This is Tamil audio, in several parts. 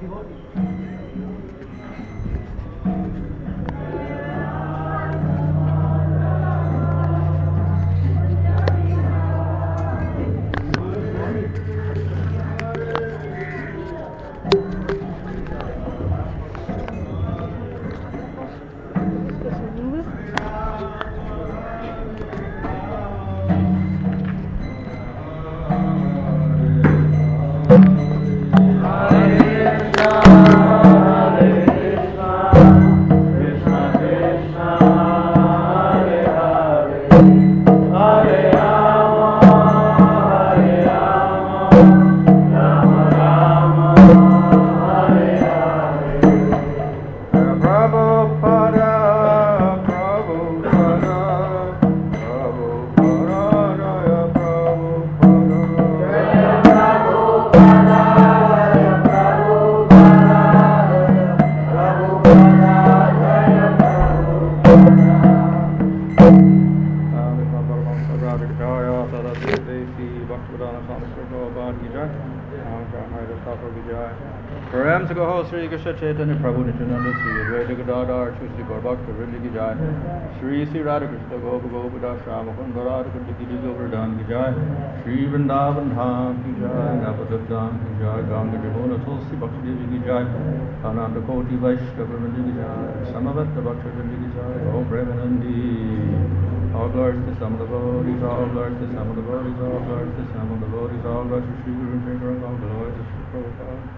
Shri Krishna Chaitanya Prabhu Nityananda Sri Advaita Gadadhar Shri Sri Gaurabhakta Vrinda Ki Jai Shri Sri Radha Krishna Gopa Gopada Shama Kunda Radha Kunta Giri Govardhan Ki Jai Shri Vrindavan Dham Ki Jai Navadhat Dham Ki Jai Ganga Jamuna Tulsi Bhakti Devi Ki Jai Ananda Koti Vaishnava Vrinda Ki Jai Samavata Bhakta Vrinda Ki Jai Om Premanandi All glories to some of the devotees, all glories to some of the devotees, all glories to some of the devotees, all glories to Sri Guru Shankara, all glories to Sri Prabhupada.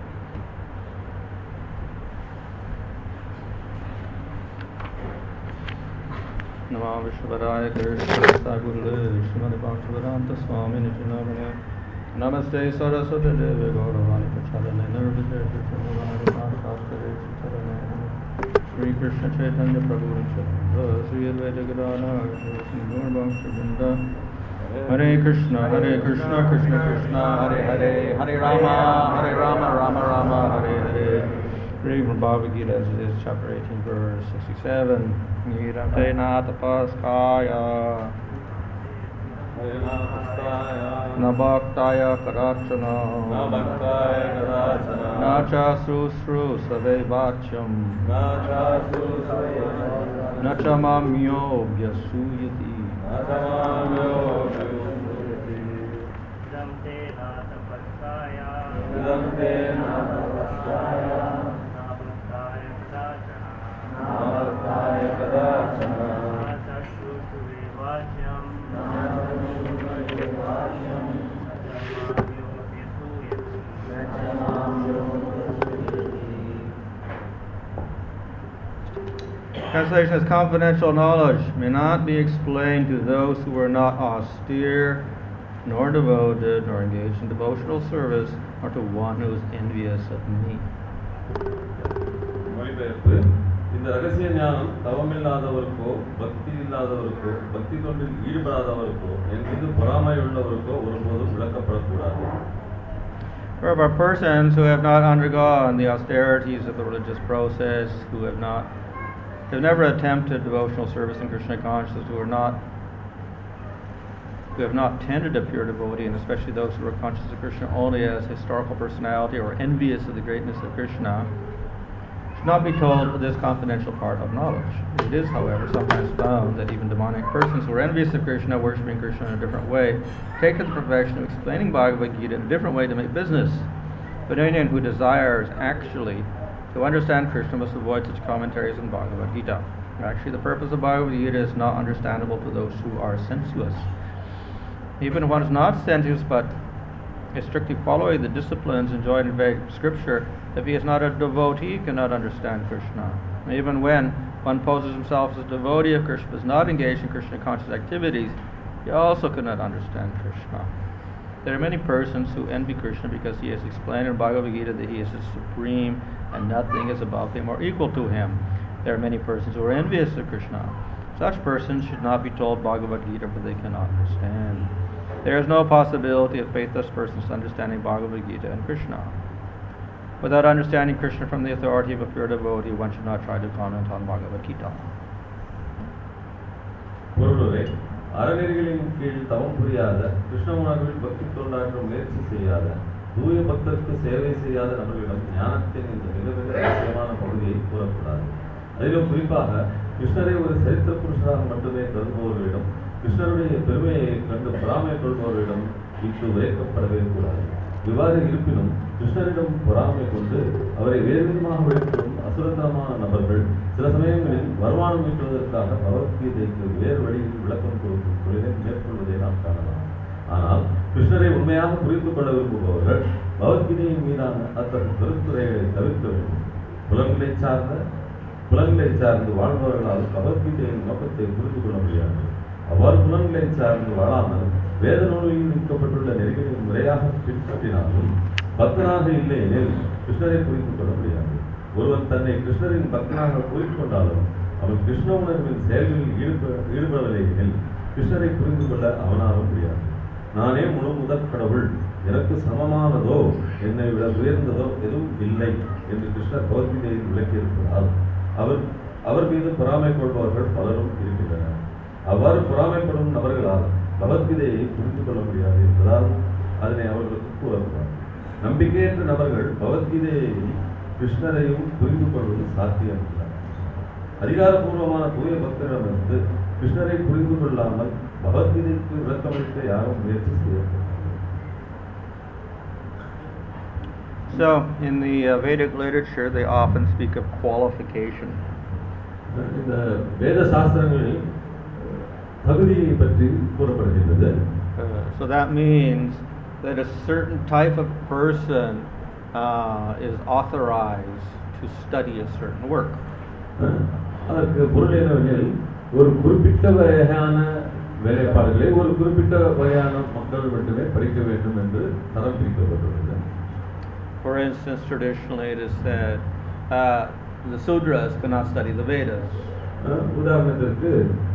Namo Vishwadaya Krishna Guru Srimad Bhaktivedanta Swami Nityanamani Namaste Saraswati Devi Gauravani Pracharane Nirvijaya Chaturvani Shastri Chaturvani Shri Krishna Chaitanya Prabhu Nityananda Sri Advaita Gadadhar Sri Gaurabhakta Vrinda Hare Krishna Krishna Krishna Hare Hare Hare Rama Rama Rama Hare Hare. Reading from Bhagavad Gita as it is, chapter 18, verse 67. Nirante na tapaskaya na bhaktaya karachana na cha susru savevacham na cha mamyo vyasuyati. Translation is confidential knowledge may not be explained to those who are not austere, nor devoted, nor engaged in devotional service, or to one who is envious of me. இந்த ரகசிய ஞானம் தவமில்லாதவருக்கோ பக்தி இல்லாதவருக்கோ பக்தி தொண்டில் ஈடுபடாதவருக்கோ என் மீது பொறாமை உள்ளவருக்கோ ஒருபோதும் விளக்கப்படக்கூடாது. For about persons who have not undergone the austerities of the religious process, who have never attempted devotional service in Krishna consciousness, who have not tended a pure devotee, and especially those who are conscious of Krishna only as historical personality or envious of the greatness of Krishna, should not be told this confidential part of knowledge. It is, however, sometimes found that even demonic persons who are envious of Krishna, worshipping Krishna in a different way, take to the profession of explaining Bhagavad Gita in a different way to make business. But anyone who desires actually to understand Krishna must avoid such commentaries on Bhagavad Gita. Actually, the purpose of Bhagavad Gita is not understandable to those who are sensuous. Even if one is not sensuous but is strictly following the disciplines enjoined in Vedic scripture, if he is not a devotee, he cannot understand Krishna. Even when one poses himself as a devotee of Krishna, but is not engaged in Krishna conscious activities, he also cannot understand Krishna. There are many persons who envy Krishna because he has explained in Bhagavad Gita that he is the supreme and nothing is above him or equal to him. There are many persons who are envious of Krishna. Such persons should not be told Bhagavad Gita, for they cannot understand. There is no possibility of faithless persons understanding Bhagavad Gita and Krishna. Without understanding Krishna from the authority of a pure devotee, one should not try to comment on Bhagavad Gita. அறநெறிகளின் கீழ் தவம் புரியாத கிருஷ்ண உணர்வில் பக்தி தொண்டாற்றும் முயற்சி செய்யாத தூய பக்தருக்கு சேவை செய்யாத நபர்களிடம் ஞானத்தின் இந்த மிக மிக ரகசியமான பகுதியை கூறக்கூடாது. அதிலும் குறிப்பாக கிருஷ்ணரை ஒரு சரித்திர புருஷராக மட்டுமே கருதுபவர்களிடம், கிருஷ்ணருடைய பெருமையை கண்டு பொறாமை கொள்பவர்களிடம் இட்டு உரைக்கப்படவே கூடாது. இவ்வாறு இருப்பினும் கிருஷ்ணரிடம் பொறாமை கொண்டு அவரை வேறு விதமாக வெளிப்படும் அசுரத்தனமான நபர்கள் சில சமயங்களில் வருமானம் ஈட்டுவதற்காக பகவத்கீதைக்கு வேறு வழியில் விளக்கம் கொடுக்கும் தொழிலை மேற்கொள்வதை நாம் காணலாம். ஆனால் கிருஷ்ணரை உண்மையாக புரிந்து கொள்ள விரும்புபவர்கள் பகவத்கீதையின் மீதான அத்தகைய கருத்துரைகளை தவிர்க்க வேண்டும். புலன்களை சார்ந்து வாழ்பவர்களால் பகவத்கீதையின் நோக்கத்தை புரிந்து கொள்ள முடியாது. அவ்வாறு புலன்களை சார்ந்து வாழாமல் வேத நூலில் நீக்கப்பட்டுள்ள நெறிகளை முறையாக பின்பற்றினாலும் பக்தனாக இல்லை எனில் கிருஷ்ணரை புரிந்து கொள்ள முடியாது. ஒருவன் தன்னை கிருஷ்ணரின் பக்தனாக கூறிக்கொண்டாலும் அவன் கிருஷ்ண உணர்வின் செயல்களில் ஈடுபடவில்லை எனில் கிருஷ்ணரை புரிந்து கொள்ள அவனாலும் முடியாது. நானே முழு முதற் கடவுள், எனக்கு சமமானதோ என்னை விட உயர்ந்ததோ எதுவும் இல்லை என்று கிருஷ்ணர் பகவத்கீதையில் விளக்கியிருப்பதால் அவர் மீது பொறாமை கொள்பவர்கள் பலரும் இருக்கின்றனர். அவ்வாறு பொறாமைப்படும் நபர்களால் பகவத்கீதையை புரிந்து கொள்ள முடியாது என்பதால் அதனை அவர்களுக்கு கூறக்கூடாது. நம்பிக்கையற்ற நபர்கள் பகவத்கீதையையும் கிருஷ்ணரையும் புரிந்து கொள்வது சாத்தியமில்லை. அதிகாரப்பூர்வமான தூய பக்தரிடமிருந்து கிருஷ்ணரை புரிந்து கொள்ளாமல் பகவத்கீதைக்கு விளக்கமளிக்க யாரும் முயற்சி செய்யப்படும். So, in the Vedic literature, they often speak of qualification. இந்த வேத சாஸ்திரங்களில் தகுதியை பற்றி கூறப்படுகின்றது. So that means that a certain type of person is authorized to study a certain work. அதற்கு பொருள் என்னவெனில், ஒரு குறிப்பிட்ட வகையான வேலைப்பாடுகளை ஒரு குறிப்பிட்ட வகையான மக்கள் மட்டுமே படிக்க வேண்டும் என்று தரம் பிரிக்கப்பட்டுள்ளது. For instance, traditionally it is said the Sudras cannot study the Vedas. உதாரணத்திற்கு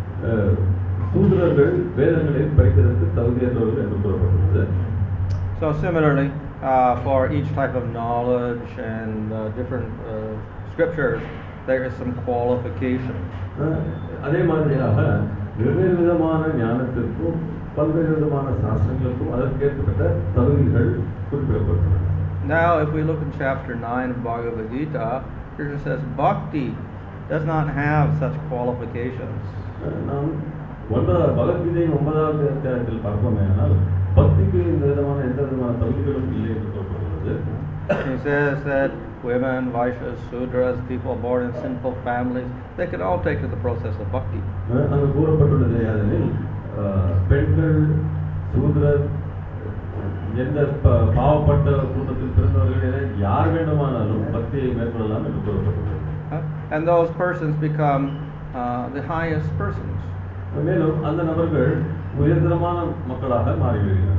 சூத்ரர்கள் வேதங்களை படிப்பதற்கு தகுதியற்றவர்கள் என்று கூறப்பட்டுள்ளது. So similarly, for each type of knowledge and different scriptures, there is some qualification. அதே மாதிரியாக வெவ்வேறு விதமான ஞானத்திற்கும் பல்வேறு விதமான சாஸ்திரங்களுக்கும் அதற்கேற்பட்ட தகுதிகள் குறிப்பிடப்பட்டுள்ளன. Now, if we look in chapter 9 of Bhagavad Gita, Krishna says Bhakti does not have such qualifications. நாம் பகவத்கீதையின் 9வது அத்தியாயத்தில் பார்ப்போமேயானால் பக்திக்கு இந்த விதமான எந்த விதமான தகுதிகளும் இல்லை என்று சொல்லப்படுகிறது. He says that women, Vaishyas, Sudras, people born in sinful families, they can all take to the process of bhakti. அங்கு கூறப்பட்டுள்ளது யாதெனில் பெண்கள், சூத்ரர், எந்த பாவப்பட்ட கூட்டத்தில் பிறந்தவர்கள் என யார் வேண்டுமானாலும் பக்தியை மேற்கொள்ளலாம் என்று கூறப்பட்டுள்ளது. And those persons become the highest persons. மேலும் அந்த நபர்கள் உயர்தரமான மக்களாக மாறிவிடுகிறார்கள்.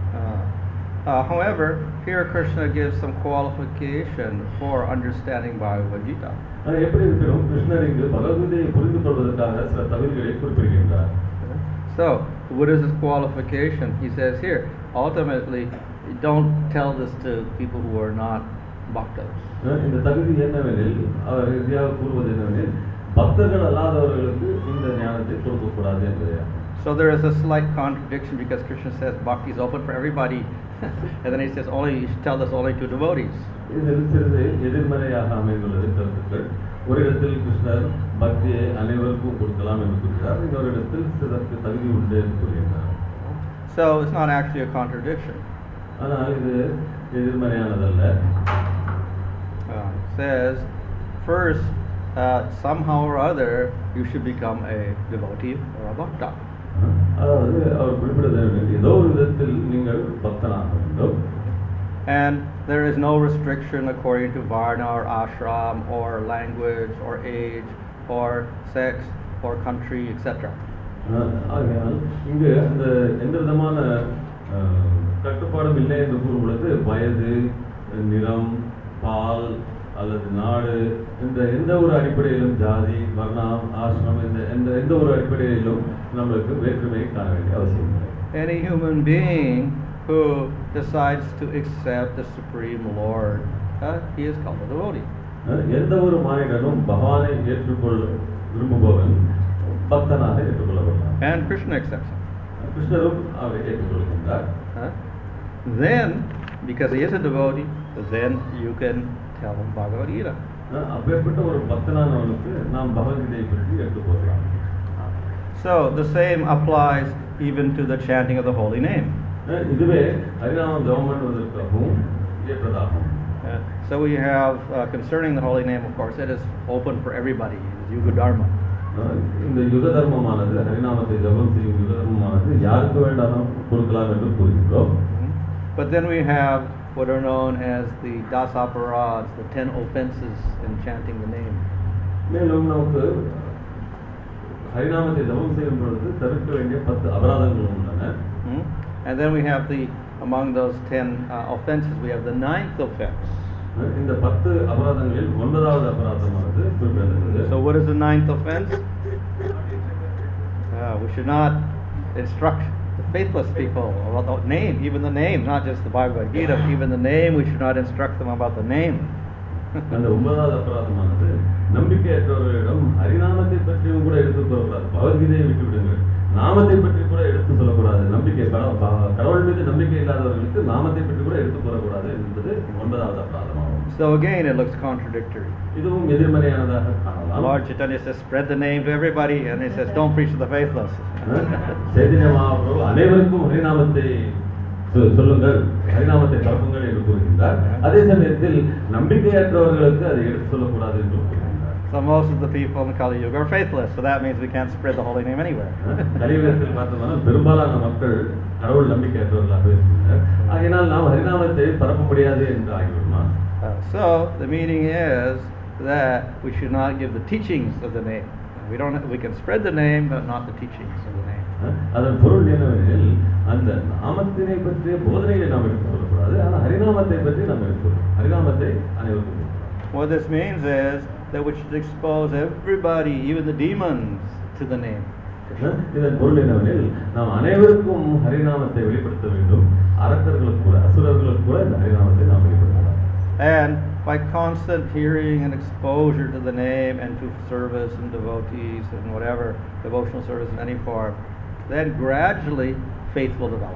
However, here Krishna gives some qualification for understanding Bhagavad Gita. எப்படி இருக்கிறோம், கிருஷ்ணர் இங்கு பகவத்கீதையை புரிந்து கொள்வதற்காக சில தகுதிகளை குறிப்பிடுகின்றார். So, what is his qualification? He says here, ultimately, don't tell this to people who are not bhaktas. இந்த தகுதி என்னவெனில், அவர் இறுதியாக கூறுவது என்னவெனில், பக்தர்கள் அல்லாதவர்களுக்கு இந்த ஞானத்தை கொடுக்கக்கூடாது என்பதே. So there is a slight contradiction because Krishna says bhakti is open for everybody, and then he says only you should tell this only to devotees. இதில் சிறிது எதிர்மறையாக அமைந்துள்ளது கருத்துக்கள். ஒரு இடத்தில் கிருஷ்ணர் பக்தியை அனைவருக்கும் கொடுக்கலாம் என்று கூறுகிறார், இன்னொரு இடத்தில் சிலருக்கு தகுதி உண்டு என்று கூறுகிறார். So it's not actually a contradiction. ஆனால் இது எதிர்மறையானதல்ல. It says first somehow or other you should become a devotee or a bhakta. அதாவது அவர் குறிப்பிடுவது ஏதோ ஒரு விதத்தில் நீங்கள் பக்தனாக வேண்டும். And there is no restriction according to varna or ashram or language or age or sex or country, etc. ஆகையால் இங்கு அந்த எந்த விதமான கட்டுப்பாடும் இல்லை என்று கூறும்பொழுது வயது, நிறம், பால் அல்லது நாடு, இந்த எந்த ஒரு அடிப்படையிலும் ஜாதி, வர்ணம், ஆசிரமம், இந்த எந்த ஒரு அடிப்படையிலும் நம்மளுக்கு வேற்றுமையை காண வேண்டிய அவசியம் இல்லை. Any human being who decides to accept the Supreme Lord, he is called a devotee. எந்த ஒரு மானிடனும் பகவானை ஏற்றுக்கொள்ள விரும்புபவன் பக்தனாக ஏற்றுக்கொள்ளப்பட்டார். And Krishna accepts him. கிருஷ்ணரும் அவரை ஏற்றுக்கொள்கின்றார். Then because he is a devotee, then you can tell him Bhagavad Gita. அப்பேற்பட்ட ஒரு பக்தனானவனுக்கு நாம் பகவத்கீதையை பற்றி எடுத்து போகலாம். So the same applies even to the chanting of the holy name. இதுவே ஹரிநாமம் ஜபம் பண்ணுவதற்காகவும் ஏற்றதாகும். So we have concerning the holy name, of course, it is open for everybody. It is Yuga Dharma. இந்த யுக தர்மமானது ஹரிநாமத்தை ஜபம் செய்யும் யுக தர்மமானது யாருக்கு வேண்டாலும் கொடுக்கலாம் என்று கூறுகிறோம். But then we have what are known as the Dasaparads, the 10 offenses in chanting the name. மேலும் நமக்கு ஹரிநாமத்தை ஜபம் செய்யும் பொழுது தவிர்க்க வேண்டிய 10 அபராதங்கள் உள்ளன. And then we have among those 10 offenses, we have the 9th offense. இந்த 10 அபராதங்களில் 9வது அபராதமானது குறிப்பிடத்தக்கது. So what is the 9th offense? We should not instruct the faithless people about the name, even the name, not just the Bhagavad Gita, even the name, we should not instruct them about the name. அந்த 9வது அபராதமானது நம்பிக்கையற்றவர்களிடம் ஹரிநாமத்தை பற்றியும் கூட எடுத்து சொல்லக்கூடாது. பகவத்கீதையை விட்டு விடுங்கள், நாமத்தை பற்றி கூட எடுத்து சொல்லக்கூடாது. நம்பிக்கை கடவுள் மீது நம்பிக்கை இல்லாதவர்களுக்கு நாமத்தை பற்றி கூட எடுத்து சொல்லக்கூடாது என்பது 9வது அபராதமாகும். So again it looks contradictory. இதுவும் எதிர்மறையானதாக காணலாம். Lord Chaitanya says spread the name to everybody, and he says don't preach to the faithless. Chaitanya Mahaprabhu அனைவருக்கும் ஹரிநாமத்தை சொல்லுங்கள், ஹரிநாமத்தை பரப்புங்கள் என்று கூறுகின்றார். அதே சமயத்தில் நம்பிக்கையற்றவர்களுக்கு அதை எடுத்து சொல்லக்கூடாது என்று கூறுகின்றார். So most of the people in Kali Yuga are faithless, so that means we can't spread the holy name anywhere. கலியுகத்தில் பார்த்தோம்னா பெரும்பாலான மக்கள் கடவுள் நம்பிக்கையற்றவர்களாக இருக்கின்றனர். ஆகையினால் நாம் ஹரிநாமத்தை பரப்ப முடியாது என்று ஆகிவிடுமா? So the meaning is that we should not give the teachings of the name. We can spread the name, but not the teachings of the name. அதன் பொருள் என்னவெனில் அந்த நாமத்தினை பற்றிய போதனைகளை நாம் எடுத்துக் கொள்ளக்கூடாது, ஆனால் ஹரிநாமத்தை பற்றி நாம் எடுத்துக்கொள்ளணும். ஹரிநாமத்தை அனைவருக்கும். What this means is that we should expose everybody, even the demons, to the name. இதன் பொருள் என்னவெனில் நாம் அனைவருக்கும் ஹரிநாமத்தை வெளிப்படுத்த வேண்டும். அரக்கர்களுக்கு கூட, அசுரர்களுக்கு கூட இந்த ஹரிநாமத்தை நாம் வெளிப்படுத்தலாம். And by constant hearing and exposure to the name and to service and devotees and whatever devotional service in any form, then gradually faith will develop.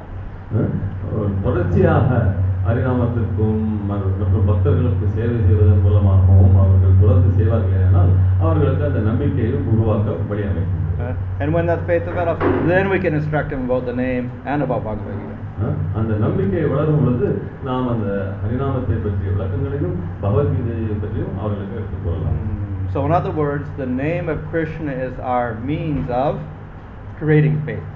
தொடர்ச்சியாக ஹரிநாமத்திற்கும் மற்றும் பக்தர்களுக்கு சேவை செய்வதன் மூலமாகவும் அவர்கள் தொடர்ந்து செய்வார்களானால் அவர்களுக்கு அந்த நம்பிக்கையை உருவாக்க வழியமைக்கும். And when that faith develops, then we can instruct them about the name and about Bhagavad Gita. அந்த நம்பிக்கை வளரும் பொழுது நாம் அந்த ஹரிநாமத்தை பற்றிய விளக்கங்களையும் பகவத்கீதையை பற்றியும் அவர்களுக்கு எடுத்துக் கொள்ளலாம். So in other words, the name of Krishna is our means of creating faith.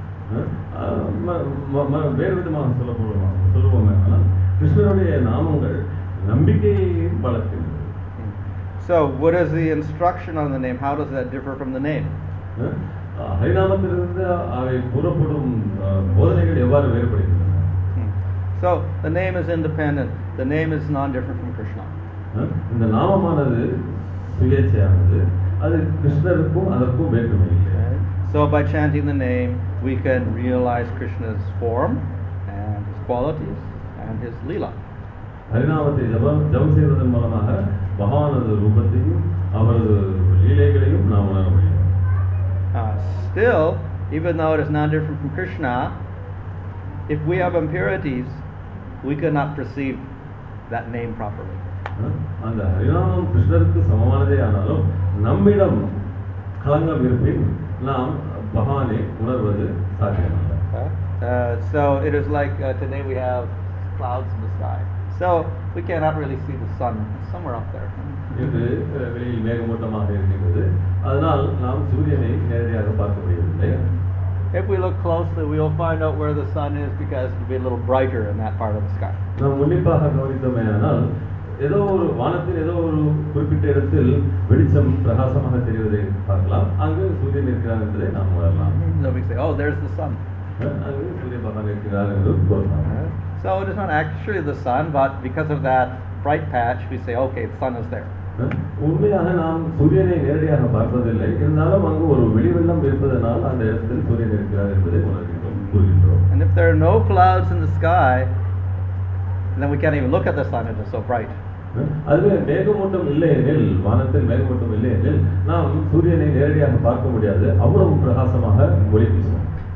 வேறு விதமாக சொல்லுவோமே ஆனால் கிருஷ்ணனுடைய நாமங்கள் நம்பிக்கையை வளர்க்கின்றன. So what is the instruction on the name? How does that differ from the name? ஹரிநாமத்திலிருந்து அவை கூறப்படும் போதனைகள் எவ்வாறு வேறுபடுகின்றன? So the name is independent. The name is non-different from Krishna. இந்த நாமமானது சுயேச்சையானது, அது கிருஷ்ணருக்கும் அதற்கும் வேற்றுமை இல்லை. So by chanting the name, we can realize Krishna's form and his qualities and his lila. ஹரிநாமத்தை ஜபம் செய்வதன் மூலமாக பகவானது ரூபத்தையும் அவரது லீலைகளையும் நாம் உணர முடியும். Still, even though it is not different from Krishna, if we have impurities, we cannot perceive that name properly. அந்த ஹரிநாமம் கிருஷ்ணருக்கு சமமானதே ஆனாலும் நம்மிடம் களங்கம் இருப்பின் நாம் பகவானை உணர்வது சாத்தியமல்ல. So it is like today we have clouds in the sky, so we cannot really see the sun. It's somewhere up there. இது வெளியில் மேகமூட்டமாக இருக்கிறது, அதனால் நாம் சூரியனை நேரடியாக பார்க்க முடியவில்லை. If we look closely, we will find out where the sun is because it will be a little brighter in that part of the sky. நாம் உன்னிப்பாக கவனித்தோமேயானால் ஏதோ ஒரு வானத்தில் ஏதோ ஒரு குறிப்பிட்ட இடத்தில் வெளிச்சம் பிரகாசமாக தெரிவதை பார்க்கலாம். அங்கு சூரியன் இருக்கிறார் என்பதை நாம் உணரலாம். So we say, oh, there's the sun. அங்கு சூரிய பகவான் இருக்கிறார் என்று கூறலாம். So it is not actually the sun, but because of that bright patch, we say, okay, the sun is there. உண்மையாக நாம் சூரியனை நேரடியாக பார்ப்பதில்லை, இருந்தாலும் அங்கு ஒரு வெளிவெள்ளம் இருப்பதனால் அந்த இடத்தில் சூரியன் இருக்கிறார் என்பதை கூறுகின்றோம். And if there are no clouds in the sky, then we can't even look at the sun, it is so bright. அதுவே மேகமூட்டம் இல்லை எனில், வானத்தில் மேகமூட்டம் இல்லை எனில் நாம் சூரியனை நேரடியாக பார்க்க முடியாது, அவ்வளவு பிரகாசமாக ஒளி வீசும்.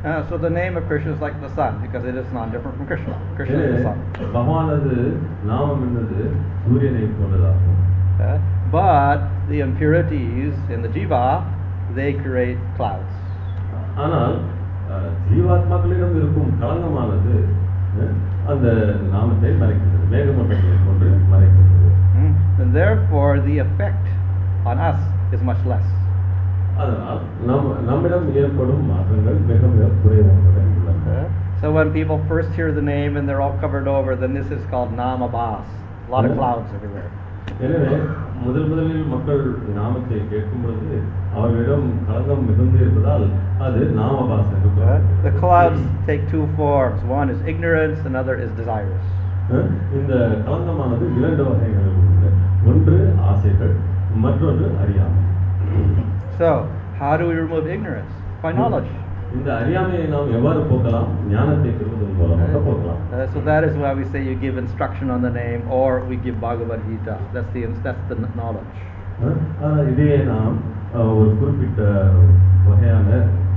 So the name of Krishna is like the sun because it is not different from Krishna. Krishna is the sun. பகவானது நாமம் என்பது சூரியனை போன்றதாகும். But the impurities in the jiva, they create clouds. ஆனால் ஜீவாத்மாக்களிடம் இருக்கும் களங்கமானது அந்த நாமத்தை மறைக்கிறது, மேகமண்டலத்தை கொண்டு மறைக்கிறது. And therefore the effect on us is much less. அதனால் நம்மிடம் ஏற்படும் மாற்றங்கள் மிக மிக குறைவாக உள்ளன. So when people first hear the name and they're all covered over, then this is called namabhas. A lot of clouds everywhere. எனவே முதலில் மக்கள் நாமத்தை கேட்கும் பொழுது அவர்களிடம் களங்கம் மிகுந்து இருப்பதால் அது நாமபாஸ் என்று கூறப்படுகிறது. The clouds take two forms. One is ignorance, another is desires. இந்த களங்கமானது இரண்டு வகைகளில் உள்ளது. ஒன்று ஆசைகள், மற்றொன்று அறியாமை. So, how do we remove ignorance? By knowledge. இந்த அறியாமையை நாம் எவ்வாறு போக்கலாம்? ஞானத்தை பெறுவதன் மூலமாக போக்கலாம். So that is why we say you give instruction on the name, or we give Bhagavad Gita. That's the knowledge. இதையே நாம் ஒரு குறிப்பிட்ட வகையான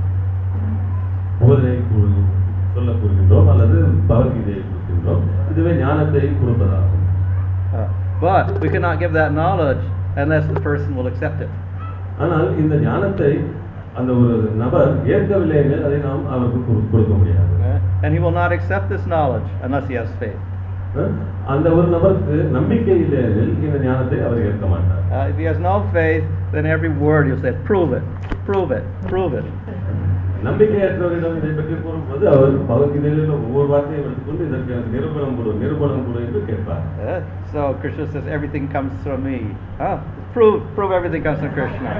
போதனை சொல்ல கூறுகின்றோம் அல்லது பகவத்கீதையை கொடுக்கின்றோம். இதுவே ஞானத்தை கொடுப்பதாகும். But we cannot give that knowledge unless the person will accept it. ஆனால் இந்த ஞானத்தை அந்த ஒரு நபர் ஏற்கவில்லை எனில் அதை நாம் அவருக்கு கொடுக்க முடியாது. And he will not accept this knowledge unless he has faith. அந்த ஒரு நபருக்கு நம்பிக்கை இல்லை எனில் இந்த ஞானத்தை அவர் ஏற்க மாட்டார். If he has no faith, then every word he'll say, prove it, prove it, prove it. நம்பிக்கையற்றவரிடம் இதை பற்றி கூறும்போது அவர் பகவத்கீதையில் ஒவ்வொரு வார்த்தையும் எடுத்துக்கொண்டு இதற்கு எனக்கு நிரூபணம் கொடு என்று கேட்பார். So Krishna says everything comes from me. Prove everything comes from Krishna.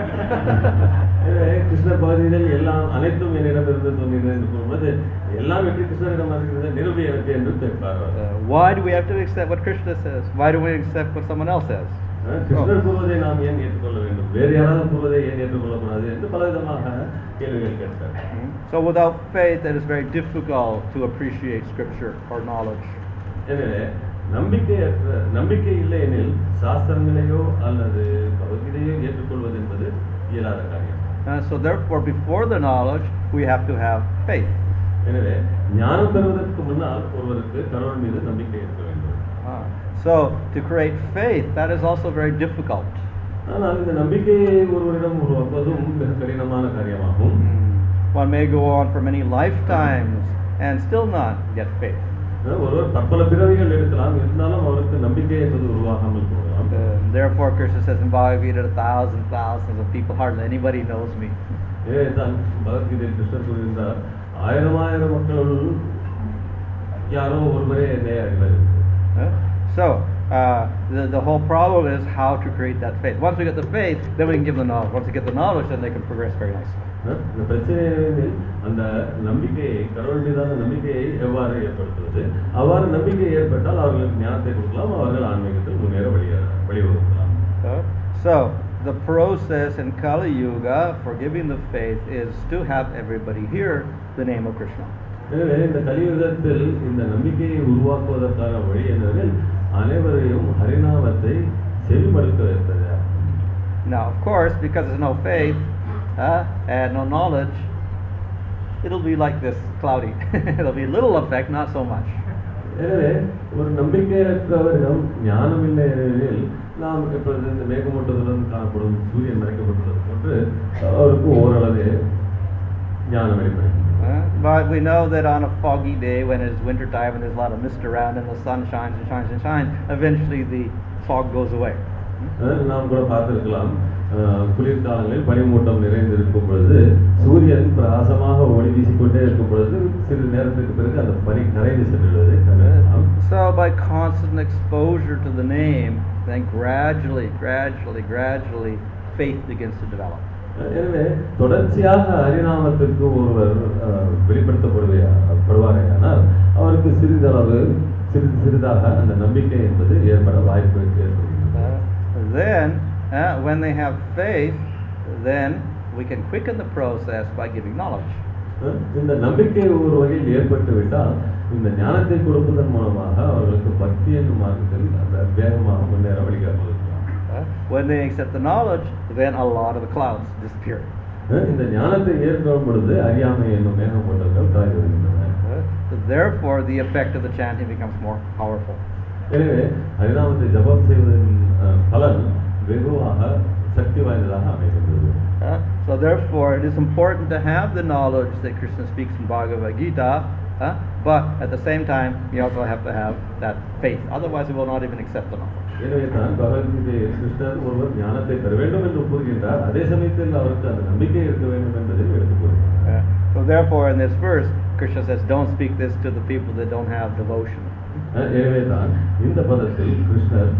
Krishna பகவத்கீதையில் எல்லாம் அனைத்தும் என்னிடம் இருந்து சொன்னீர்கள் என்று கூறும்போது எல்லாம் எப்படி கிருஷ்ணனிடம் இருக்கிறது நிரூபி எனக்கு என்று கேட்பார். Why do we have to accept what Krishna says? Why do we accept what someone else says? கிருஷ்ணர் கூறுவதை நாம் ஏன் ஏற்றுக்கொள்ள வேண்டும், வேறு யாராவது கூறுவதை ஏன் ஏற்றுக்கொள்ளக்கூடாது என்று பலவிதமாக கேள்விகள் கேட்பார். So without faith it is very difficult to appreciate scripture or knowledge. எனவே நம்பிக்கை இல்லை எனில் சாஸ்திரங்களையோ அல்லது பகவத்கீதையோ ஏற்றுக்கொள்வது என்பது இயலாத காரியம். So therefore before the knowledge we have to have faith. எனவே ஞானம் பெறுவதற்கு முன்னால் ஒருவருக்கு கடவுள் மீது நம்பிக்கை இருக்க வேண்டும். So to create faith, that is also very difficult. ஆனால் இந்த நம்பிக்கையை ஒருவரிடம் உருவாக்குவதும் மிக கடினமான காரியமாகும். One may go on for many lifetimes and still not get faith. ஒருவர் பற்பல பிறவிகள் எடுக்கலாம், இருந்தாலும் அவருக்கு நம்பிக்கை என்பது உருவாகாமல் போகலாம். Therefore Krishna says in Bhagavad Gita, thousands of people, hardly anybody knows me. தான் பகவத்கீதையில் கிருஷ்ணர் கூறுகின்றார், ஆயிரம் மக்களுள் யாரோ ஒருவரே என்னை அறிவார். So the whole problem is how to create that faith. Once we get the faith, then we can give the knowledge. Once we get the knowledge, then they can progress very nicely. இந்த பிரச்சனை அந்த நம்பிக்கையை, கடவுள் மீதான நம்பிக்கையை எவ்வாறு ஏற்படுத்துவது? அவ்வாறு நம்பிக்கை ஏற்பட்டால் அவர்களுக்கு ஞானத்தை கொடுக்கலாம், அவர்கள் ஆன்மீகத்தில் முன்னேற வழிவகுக்கலாம். So the process in Kali Yuga for giving the faith is to have everybody hear the name of Krishna. எனவே இந்த கலியுகத்தில் இந்த நம்பிக்கையை உருவாக்குவதற்கான வழி என்னவெனில் அனைவரையும் ஹரிநாமத்தை செவிமடுக்க வைப்பது. Now of course because there's no faith and no knowledge, it'll be like this cloudy. It'll be little effect, not so much. எனவே ஒரு நம்பிக்கையற்றவரிடம் ஞானம் இல்லை எனில் நாம் இப்பொழுது இந்த மேகமூட்டத்துடன் காணப்படும் சூரியன் மறைக்கப்பட்டுள்ளது போன்று அவருக்கு ஓரளவு ஞானம் வெளிப்படுகிறது. But we know that on a foggy day when it's winter time and there's a lot of mist around and the sun shines and shines and shines, eventually the fog goes away. நாம் கூட பார்த்திருக்கலாம், குளிர்காலங்களில் பனிமூட்டம் நிறைந்திருக்கும் பொழுது சூரியன் பிரகாசமாக ஒளி வீசிக்கொண்டே இருக்கும் பொழுது சிறிது நேரத்துக்கு பிறகு அந்த பனி கரைந்து சென்றுள்ளது. So by constant exposure to the name, then gradually faith begins to develop. எனவே தொடர்ச்சியாக ஹரிநாமத்திற்கு ஒருவர் வெளிப்படுத்தப்படுவாரேயானால் அவருக்கு சிறிதாக அந்த நம்பிக்கை என்பது ஏற்பட வாய்ப்பு ஏற்படுகிறது. Then when they have faith, then we can quicken the process by giving knowledge. இந்த நம்பிக்கை ஒரு வகையில் ஏற்பட்டு விட்டால் இந்த ஞானத்தை கொடுப்பதன் மூலமாக அவர்களுக்கு பக்தி என்னும் மார்க்கத்தில் வேகமாக முன்னேற வழிகாட்டுவது. When they accept the knowledge, then a lot of the clouds disappear. இந்த ஞானத்தை ஏற்கும் பொழுது அறியாமை என்னும் மேகமூட்டங்கள் தாய் வருகின்றன. So therefore, the effect of the chanting becomes more powerful. எனவே ஹரிநாமத்தை ஜபம் செய்வதன் பலன் வெகுவாக சக்தி வாய்ந்ததாக அமைகின்றது. So therefore, it is important to have the knowledge that Krishna speaks in Bhagavad Gita, but at the same time, we also have to have that faith. Otherwise, we will not even accept the knowledge. எனவே தான் பகவத்கீதையில் கிருஷ்ணர் ஒருவர் ஞானத்தை பெற வேண்டும் என்று கூறுகின்றார். அதே சமயத்தில் அவருக்கு அந்த நம்பிக்கை இருக்க வேண்டும் என்பதை எடுத்துக் கூறுகிறார். So therefore, in this verse, Krishna says, "Don't speak this to the people that don't have devotion." எனவே தான் இந்த பதத்தில் கிருஷ்ணர்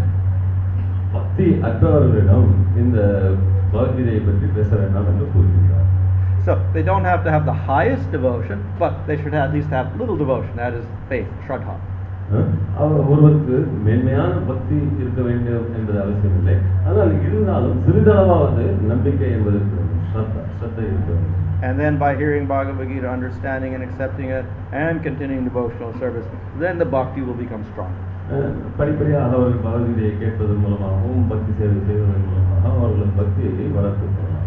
பக்தி அற்றவர்களிடம் இந்த பகவத்கீதையை பற்றி பேச வேண்டாம் என்று கூறுகிறார். So they don't have to have the highest devotion, but they should at least have little devotion. That is faith, shraddha. ஒருவருக்கு மேன்மையான பக்தி இருக்க வேண்டும் என்பது அவசியம் இல்லை. ஆனால் இருந்தாலும் சிறிதளவாவது நம்பிக்கை என்பதற்கு ஸ்ரத்தை இருக்க வேண்டும். And then by hearing Bhagavad Gita, understanding and accepting it, and continuing devotional service, then the bhakti will become strong. படிப்படியாக அவர்கள் பகவத்கீதையை கேட்பதன் மூலமாகவும் பக்தி சேவை செய்வதன் மூலமாக அவர்கள் பக்தியை வளர்த்துக் கொள்ளலாம்.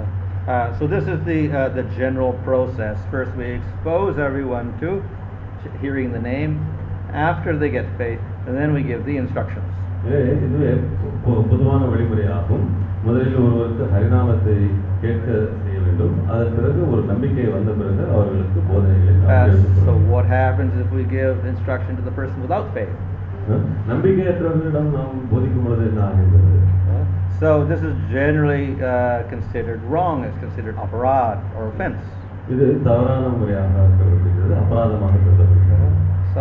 So this is the general process. First, we expose everyone to hearing the name. After they get faith, and then we give the instructions. இதுவே பொதுவான வழிமுறையாகும். முதலில் ஒருவருக்கு ஹரிநாமத்தை கேட்க செய்ய வேண்டும். அதன் பிறகு ஒரு நம்பிக்கை வந்த பிறகு அவர்களுக்கு போதனைகளை. So what happens if we give instruction to the person without faith? நம்பிக்கையற்றவர்களிடம் நாம் போதிக்கும் பொழுது என்ன ஆகின்றது? So this is generally considered wrong. It's considered aparad or offense. இது தவறான முறையாக கருதப்படுகிறது, அபராதமாக கருதப்படுகிறது. So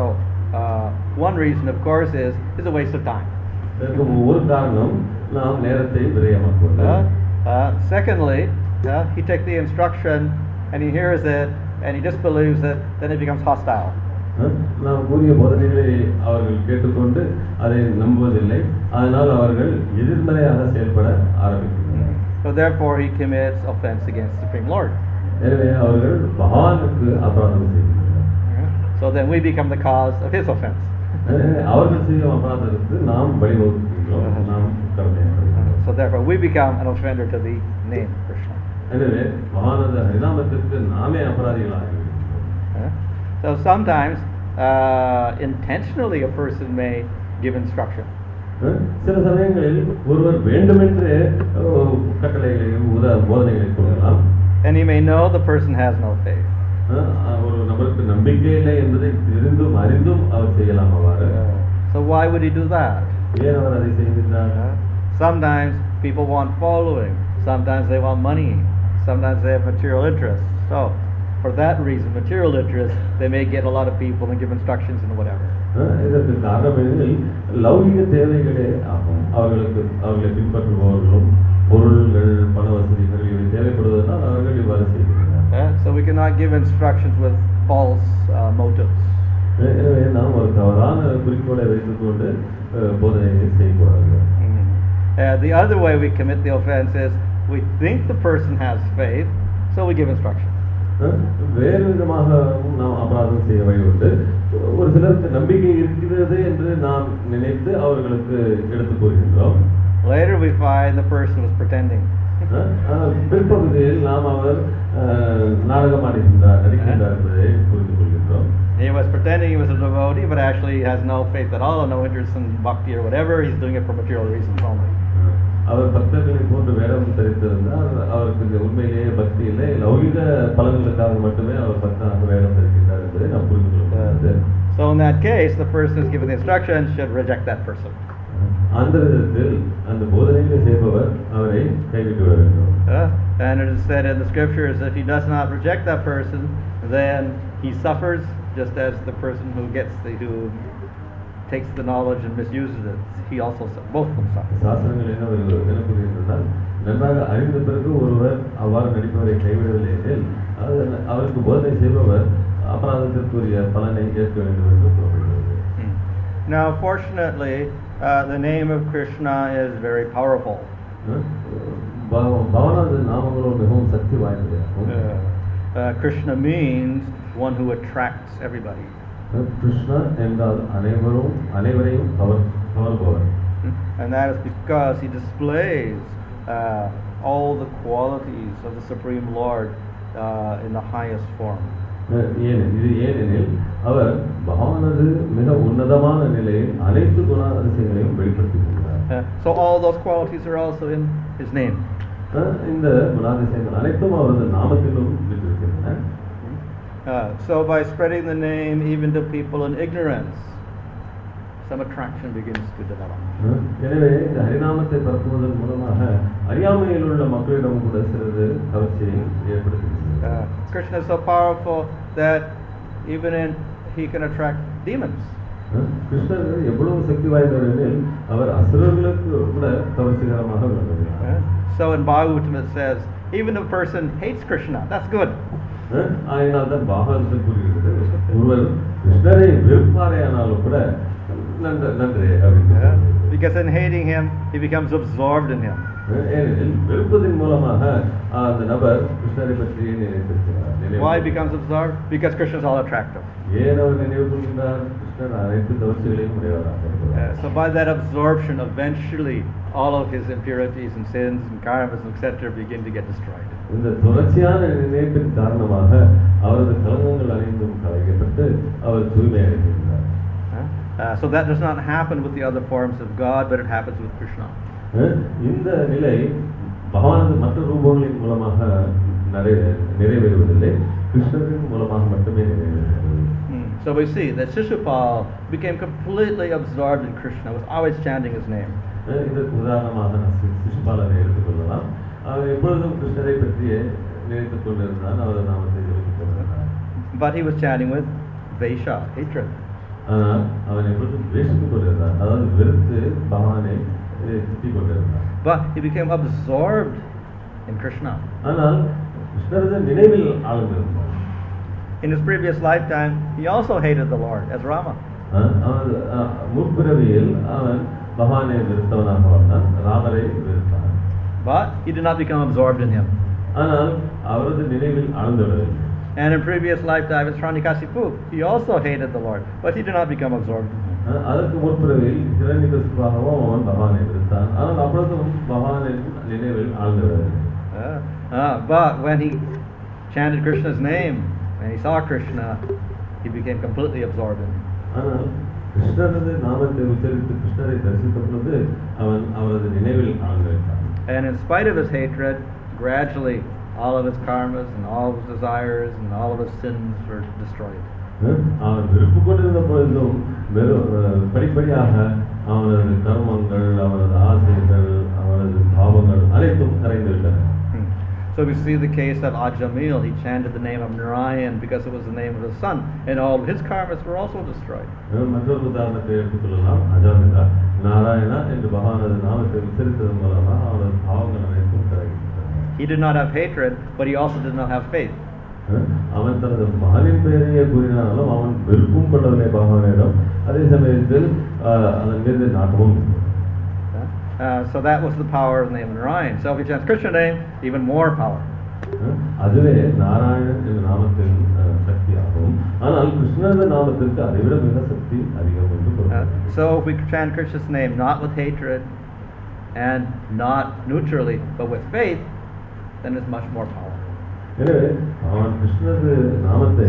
one reason, of course, is a waste of time. ஒரு காரணம் நாம் நேரத்தை விரயமாக்குவது. Secondly, he takes the instruction and he hears it and he disbelieves it, then it becomes hostile. நாம் கூறிய போதனைகளை அவர்கள் கேட்டுக்கொண்டு அதை நம்புவதில்லை, அதனால் அவர்கள் எதிர்மறையாக செயல்பட ஆரம்பிக்கின்றனர். So therefore he commits offense against the Supreme Lord. எனவே அவர்கள் பகவானுக்கு அபராதம் செய்கின்றனர். So then we become the cause of his offense. அவர்கள் செய்யும் அபராதத்துக்கு நாம் வழிவகுக்கின்றோம், நாம் கருணையாகிறோம். So therefore we become an offender to the name Krishna. எனவே பகவானது ஹரிநாமத்திற்கு நாமே அபராதிகளாகிறோம். So sometimes intentionally a person may give instruction. சில சமயங்களில் ஒருவர் வேண்டுமென்று கட்டளைகளையும் போதனைகளை கொடுக்கலாம். And he may know the person has no faith. ஒரு நபருக்கு நம்பிக்கை இல்லை என்பதை தெரிந்தும் அறிந்தும் அவர் செய்யலாம் அவ்வாறு. So why would he do that? ஏன் அவர் அதை செய்கின்றார்? Sometimes people want following, sometimes they want money, sometimes they have material interests. So for that reason, material interests, they may get a lot of people and give instructions and whatever. இதற்கு காரணம் எனில் லௌகிக தேவைகளே ஆகும். அவர்களை பின்பற்றுபவர்களும் பொருள்கள் பண வசதிகள் இவை தேவைப்படுவதனால் அவர்கள் இவ்வாறு செய்கிறார்கள். So we cannot give instructions with false motives. எனவே நாம் ஒரு தவறான குறிக்கோளை வைத்துக்கொண்டு போதனையை செய்யக்கூடாது. The other way we commit the offense is we think the person has faith, so we give instruction. வேறு விதமாக நாம் அபராதம் செய்ய வழி உண்டு. ஒரு சிலருக்கு நம்பிக்கை இருக்கிறது என்று நாம் நினைத்து அவர்களுக்கு எடுத்துக் கூறுகின்றோம். Later we find the person was pretending. பிற்பகுதியில் நாம் அவர் நாடகம் ஆடுகின்றார், நடிக்கின்றார் என்பதை புரிந்து கொள்கின்றோம். He was pretending he was a devotee, but actually he has no faith at all and no interest in bhakti or whatever. He's doing it for material reasons only. அவர் பக்தர்களை போன்று வேடம் தரித்திருந்தார். அவருக்கு உண்மையிலேயே பக்தி இல்லை, லௌகிக பலன்களுக்காக மட்டுமே அவர் பக்தனாக வேடம் தரிக்கின்றார் என்பதை நாம் புரிந்து கொள்கிறோம். So in that case, the person who's given the instruction should reject that person. அந்த விதத்தில் அந்த போதனைகளை செய்பவர் அவரை கைவிட்டு விட வேண்டும். And it is said in the scriptures, if he does not reject that person, then he suffers just as the person who takes the knowledge and misuses it. He also suffers. Both of them suffer. சாஸ்திரங்கள் என்ன கூறுகின்றன? நன்றாக அறிந்த பிறகு ஒருவர் அவ்வாறு நடிப்பவரை கைவிடவில்லை எனில் அவருக்கு போதனை செய்பவர் அபராதத்திற்குரிய பலனை ஏற்க வேண்டும் என்று கூறப்படுகிறது. Now, fortunately, the name of Krishna is very powerful. பகவானது நாமங்களும் மிகவும் சக்தி வாய்ந்ததாகும். Krishna means one who attracts everybody. Krishna என்றால் அனைவரையும் கவர்பவர். And that is because he displays all the qualities of the Supreme Lord in the highest form. ஏனெனில் அவர் பகவானது மிக உன்னதமான நிலையில் அனைத்து குணாதிசயங்களையும் வெளிப்படுத்தியிருக்கிறார். So all those qualities are also in his name. இந்த குணாதிசயங்கள் அனைத்தும் அவரது நாமத்திலும் இருக்கின்றன. So by spreading the name even to people in ignorance, some attraction begins to develop. எனவே இந்த ஹரிநாமத்தை பரப்புவதன் மூலமாக அறியாமையில் உள்ள மக்களிடம் கூட சிறிது கவர்ச்சியை ஏற்படுத்துகிறது. Krishna is so powerful that even he can attract demons. கிருஷ்ணர் எவ்வளவு சக்தி வாய்ந்தவர் எனில் அவர் அசுரர்களுக்கு கூட கவர்ச்சிகரமாக விளங்குகிறார். So in Bhagavatam it says, even if a person hates Krishna, that's good. அதனால்தான் பாகவதத்தில் கூறுகிறது, ஒருவர் கிருஷ்ணரை வெறுப்பாரையானாலும் கூட நன்றே அப்படின்னு. Because in hating him, he becomes absorbed in him. ஏனெனில் வெறுப்பதின் மூலமாக அந்த நபர் கிருஷ்ணரை பற்றி நினைத்திருக்கிறார். Why becomes absorbed? Because Krishna is all attractive. ஏன் அவர் நினைவு கொள்கிறார்? கிருஷ்ணர் அனைத்து கவர்ச்சிகளையும் உடையவராக. So by that absorption, eventually all of his impurities and sins and karmas, etc., begin to get destroyed. இந்த தொடர்ச்சியான நினைப்பின் காரணமாக அவரது கலங்கங்கள் அனைத்தும் களையப்பட்டு அவர் தூய்மையடைகிறார். So that does not happen with the other forms of God, but it happens with Krishna. இந்த நிலை பகவானது மற்ற ரூபங்களின் மூலமாக நிறைவேறுவதில்லை, கிருஷ்ணரின் மூலமாக மட்டுமே நிறைவேறுகிறது. So we see that Shishupal became completely absorbed in Krishna, was always chanting his name. இதற்கு உதாரணமாக சிசுபாலனை எடுத்துக்கொள்ளலாம். அவர் எப்பொழுதும் கிருஷ்ணரை பற்றியே நினைத்துக் கொண்டிருந்தான், அவரது நாமத்தை ஜெபித்துக் கொண்டிருந்தான். But he was chanting with Vesha, hatred. ஆனால் அவன் எப்பொழுதும் துவேஷித்துக் கொண்டிருந்தான், அதாவது வெறுத்து பகவானை திட்டிக் கொண்டிருந்தான். But he became absorbed in Krishna. ஆனால் கிருஷ்ணரது நினைவில் ஆழ்ந்திருந்தான். In his previous lifetime, he also hated the Lord as Rama. முற்பிறவியில் அவன் பகவானை வெறுத்தவனாக வாழ்ந்தான், ராமரை வெறுத்தான். But he did not become absorbed in him. ஆனால் அவரது நினைவில் ஆழ்ந்துவிடவில்லை. And in previous lifetime, as Hiranyakasipu, he also hated the Lord, but he did not become absorbed in him. அதற்கு முற்பிறவியில் ஹிரண்யகசிபாகவும் அவன் பகவானை வெறுத்தான், ஆனால் அப்பொழுதும் பகவானின் நினைவில் ஆழ்ந்துவிடவில்லை. But when he chanted Krishna's name and he saw Krishna, he became completely absorbed in him. ஆனால் கிருஷ்ணரது நாமத்தை உச்சரித்து கிருஷ்ணரை தரிசித்த பொழுது அவன் அவரது நினைவில் ஆழ்ந்துவிட்டான். And in spite of his hatred, gradually all of his karmas and all of his desires and all of his sins were destroyed. அவன் விருப்பு கொண்டிருந்த பொழுதும் படிப்படியாக அவனது கர்மங்கள், அவனது ஆசைகள், அவனது பாவங்கள் அனைத்தும் கரைந்து விட்டன. So we see the case of Ajamil. He chanted the name of Narayan because it was the name of his son, and all of his karmas were also destroyed. மற்றொரு உதாரணத்தை எடுத்துக்கொள்ளலாம். அஜாமிலா நாராயணா என்று பகவானது நாமத்தை உச்சரித்ததன் மூலமாக அவனது பாவங்கள் அனைத்தும் கரைகின்றன. He did not have hatred, but he also did not have faith. அவன் தனது மகனின் பெயரையே கூறினாலும் அவன் வெறுப்பும் கொள்ளவில்லை பகவானிடம், அதே சமயத்தில் அதன் மீது நாட்டமும். So that was the power of the name of Narayan. So if you chant Krishna name, even more power. அதுவே நாராயணன் என்ற நாமத்தின் சக்தியாகும். ஆனால் கிருஷ்ணரது நாமத்திற்கு அதைவிட மிக சக்தி அதிகம் என்று கூறுகிறார். So if we chant Krishna's name not with hatred and not neutrally, but with faith, then it's much more power. எனவே அவன் கிருஷ்ணரது நாமத்தை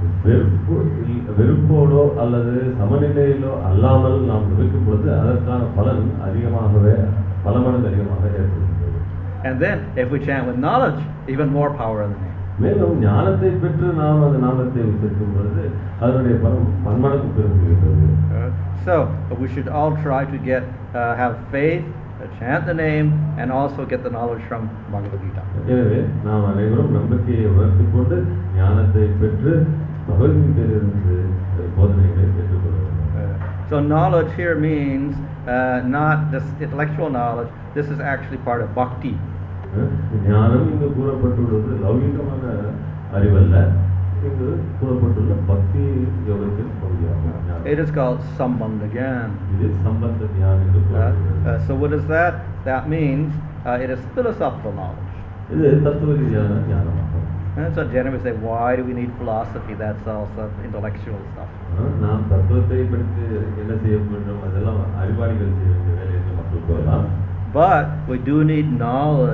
வெறுப்போடோ அல்லது சமநிலையிலோ அல்லாமல் நாம் ஜபிக்கும் பொழுது அதற்கான பலன் அதிகமாகவே பல மடங்கு அதிகமாக ஏற்படுகிறது. And then if we chant with knowledge, even more power in the name. மேலும் ஞானத்தை பெற்று நாம் அந்த நாமத்தை உச்சரிக்கும் பொழுது அதனுடைய பலம் பன்மடங்கு பெருகுகிறது. So we should all try to have faith, chant the name, and also get the knowledge from Bhagavad Gita. எனவே நாம் அனைவரும் நம்பிக்கையை வளர்த்துக் கொண்டு ஞானத்தை பெற்று பகவத்கீதையிலிருந்து போதனைகளை பெற்றுக்கொள்ள வேண்டும். So knowledge here means not this intellectual knowledge. This is actually part of bhakti. ஞானம் இங்கு கூறப்பட்டுள்ளது லௌகிகமான அறிவல்ல, இங்கு கூறப்பட்டுள்ள பக்தி யோகத்தின் பகுதியாகும். It is called sambandha gyan. இது சம்பந்த ஞானம் என்று கூறப்படுகிறது. So what is that? That means it is philosophical knowledge. இது தத்துவ ரீதியான ஞானமாகும். And so generally we say, why do we need philosophy? That's also intellectual stuff. நாம் தத்துவத்தை படித்து என்ன செய்ய வேண்டும், அதெல்லாம் அறிவாளிகள் செய்ய வேண்டிய வேலை என்று மக்கள் கூறலாம். But we do need knowledge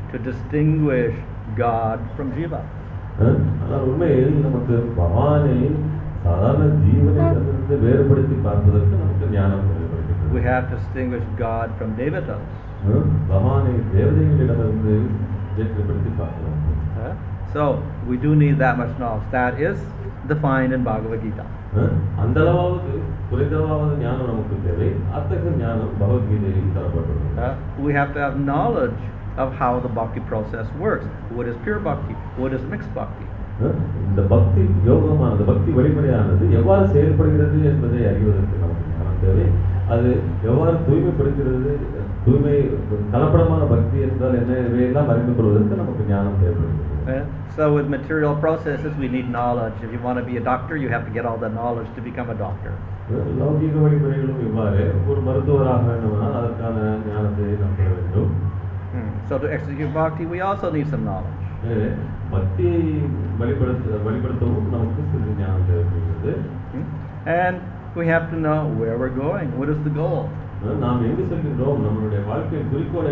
to distinguish God from Jiva. ஆனால் உண்மையில் நமக்கு பகவானை சாதாரண ஜீவனிடமிருந்து வேறுபடுத்தி பார்ப்பதற்கு நமக்கு ஞானம் தேவைப்படுகிறது. We have to distinguish God from Devatas. பகவானை தேவதைகளிடமிருந்து வேறுபடுத்தி பார்க்கலாம். So we do need that much knowledge. That is defined in Bhagavad Gita. அந்த அளவாவது குறைந்தளவாவது ஞானம் நமக்கு தேவை. அத்தகைய ஞானம் பகவத்கீதையில் தரப்பட்டுள்ளது. We have to have knowledge of how the bhakti process works. What is pure bhakti? What is mixed bhakti? இந்த பக்தி யோகமானது, பக்தி வழிமுறையானது எவ்வாறு செயல்படுகிறது என்பதை அறிவதற்கு நமக்கு ஞானம் தேவை. அது எவ்வாறு தூய்மைப்படுகிறது, தூய்மை கலப்படமான பக்தி என்றால் என்ன, இவையெல்லாம் அறிந்து கொள்வதற்கு நமக்கு ஞானம் தேவைப்படுகிறது. So with material processes we need knowledge. If you want to be a doctor, you have to get all the knowledge to become a doctor. லௌகிக வழிமுறைகளும் இவ்வாறு ஒரு மருத்துவராக வேண்டுமானால் அதற்கான ஞானத்தை நாம் பெற வேண்டும். So to execute bhakti we also need some knowledge. பக்தியை வழிபடுத்தவும் நமக்கு சிறிது ஞானம் தேவைப்படுகிறது. And we have to know where we're going. What is the goal? நாம் எங்கு செல்கின்றோம், நம்மளுடைய வாழ்க்கையின் குறிக்கோள்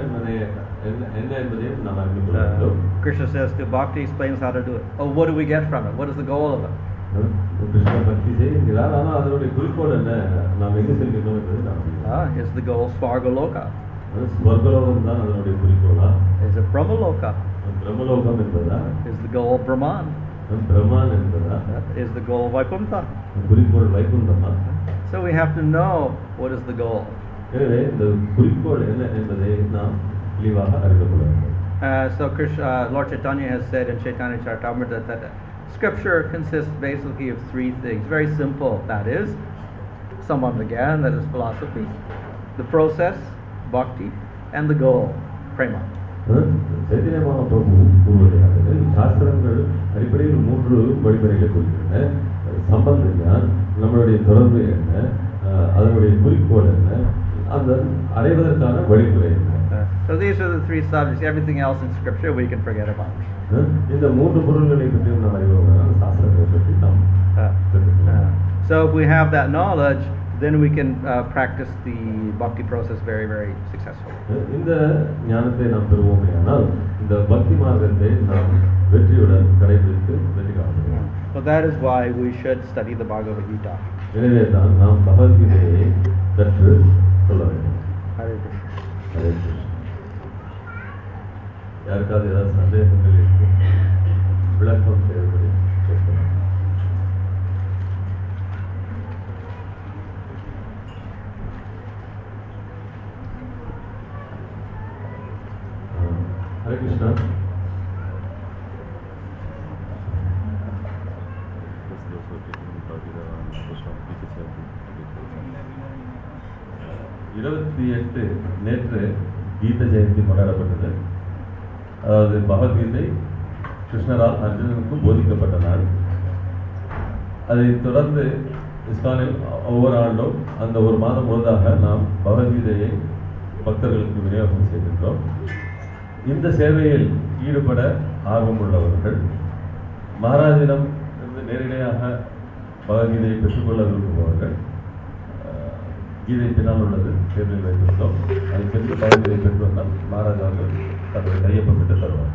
என்ன என்பதை நாம் அறிந்து கொள்ள வேண்டும். Krishna says to bhakti, explains how to do it. Oh, what do we get from it? What is the goal of it? Krishna பக்தி செய்கிறார், ஆனால் அதனுடைய குறிக்கோள் என்ன, நாம் எங்கு செல்கின்றோம் என்பதை நாம் is the goal Svargaloka? ஸ்வர்கலோகம் தான் அதனுடைய குறிக்கோளா? Is it Brahmaloka? பிரம்மலோகம் என்பதா? Is the goal Brahman? பிரம்மான் என்பதா? Is the goal Vaikuntha? குறிக்கோள் வைகுந்தமா? So we have to know what is the goal. எனவே இந்த குறிக்கோள் என்ன என்பதை நாம் தெளிவாக அறிந்து கொள்ள வேண்டும். So Lord Chaitanya has said in Chaitanya Charitamrita that scripture consists basically of three things. Very simple. That is Samandagyan, that is philosophy, the process, bhakti, and the goal, prema. Chaitanya Mahaprabhu கூறுவதாக சாஸ்திரங்கள் அடிப்படையில் 3 வழிமுறைகளை குறிக்கின்றன. சம்பந்தம், நம்மளுடைய தொடர்பு என்ன, அதனுடைய குறிக்கோள் என்ன, அந்த அடைவதற்கான வழிமுறை என்ன. So these are the 3 subjects. Everything else in scripture we can forget about. இந்த 3 பொருள்களை பற்றி நாம் அறிவோம், சாஸ்திரங்களை பற்றி நாம் தெரிந்துகொள்ளலாம். So if we have that knowledge, then we can practice the bhakti process very, very successfully. இந்த ஞானத்தை நாம் பெறுவோமேயானால் இந்த பக்தி மார்க்கத்தை நாம் வெற்றியுடன் கடைபிடித்து வெற்றி காணலாம். So that is why we should study the Bhagavad Gita. எனவே தான் நாம் பகவத்கீதையை கற்று கொள்ள வேண்டும். Hare Krishna. ஹரே கிருஷ்ணா. யாருக்காவது ஏதாவது சந்தேகங்கள் இருக்கு, விளக்கம் தேவைப்படி கேட்கலாம். ஹரே கிருஷ்ணா. நேற்று கீத ஜெயந்தி கொண்டாடப்பட்டது. அதாவது பகவத்கீதை கிருஷ்ணரால் அர்ஜுனனுக்கு போதிக்கப்பட்ட நாள். அதைத் தொடர்ந்து இஸ்கானில் ஒவ்வொரு ஆண்டும் அந்த ஒரு மாதம் முழுதாக நாம் பகவத்கீதையை பக்தர்களுக்கு விநியோகம் செய்கின்றோம். இந்த சேவையில் ஈடுபட ஆர்வம் உள்ளவர்கள் மகாராஜிடம் இருந்து நேரடியாக பகவத்கீதையை பெற்றுக்கொள்ள விரும்புபவர்கள் கீதை பின்னால் உள்ளது தேர்வில் வைத்திருந்தோம். அதை சென்று பகவத்கீதை பெற்று வந்தால் மகாராஜா அவர்கள் தன்னுடைய கையொப்பம் பெற்று தருவார்.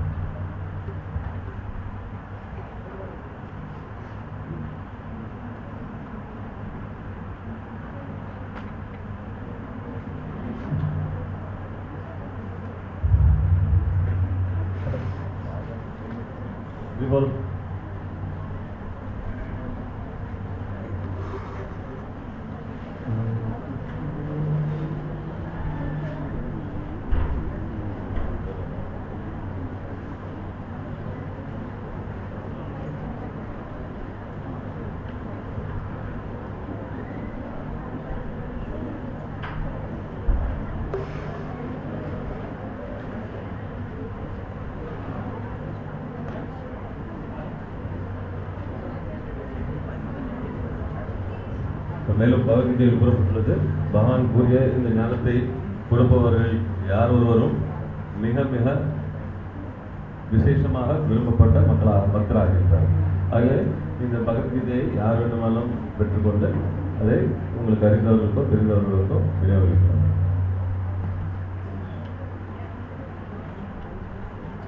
மேலும் பகவத்கீதையில் கூறப்பட்டுள்ளது, பகவான் கூறிய இந்த ஞானத்தை கொடுப்பவர்கள் யார் ஒருவரும் மிக மிக விசேஷமாக விரும்பப்பட்ட பக்தராக இருக்கிறார். ஆகவே இந்த பகவத்கீதையை யார் வேண்டுமானாலும் பெற்றுக்கொண்டு அதை உங்களுக்கு அறிந்தவர்களுக்கோ தெரிந்தவர்களுக்கோ விநியோகிக்கலாம்.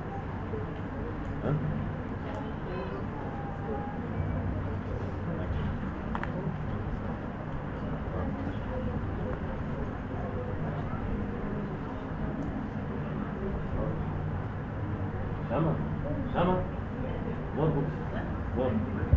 Shama, Shama, more books, more.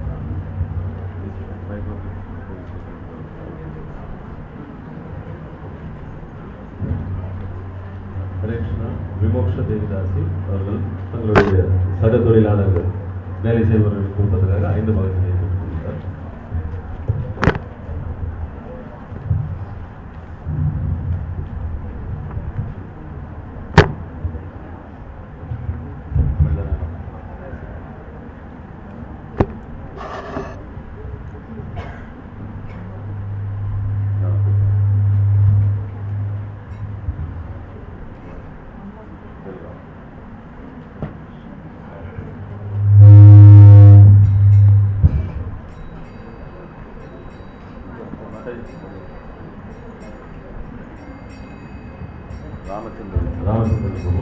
Hare Krishna. விமோக்ஷ தேவிதாசி அவர்கள் தங்களுடைய சக தொழிலாளர்கள் வேலை செய்பவர்களுக்கு கொடுப்பதற்காக 5 பகுதிகளை கொடுத்திருக்கிறார். ராமச்சந்திரன் பிரபு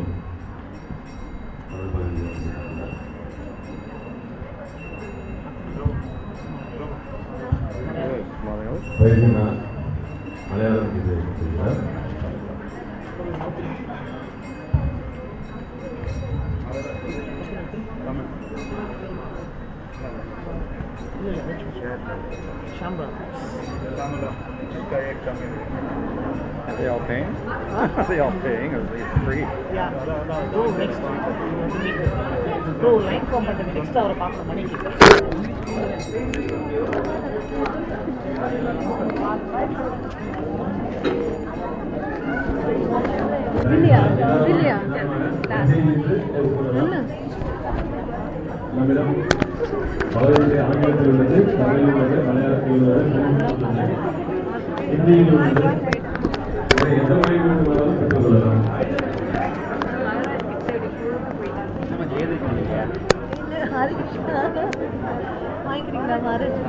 மலையாளம் செய்கிறார். Are they all paying? Are they all paying or are they free? Yeah. Go next one. Go line form பண்ணது next அவரை பார்க்கணும் மணிக்கு. இல்லையா நம்மிடம் பகுதியிலே ஆங்கிலத்தில் உள்ளது, தமிழில் உள்ளது, மலையாளத்தில் உள்ளது, ஹிந்தியில் உள்ளது. இதை எந்த மொழியில் வேண்டுமானாலும் பெற்றுக்கொள்ளலாம். ஹரிகிருஷ்ணா வாங்கிக்கிறீங்களா?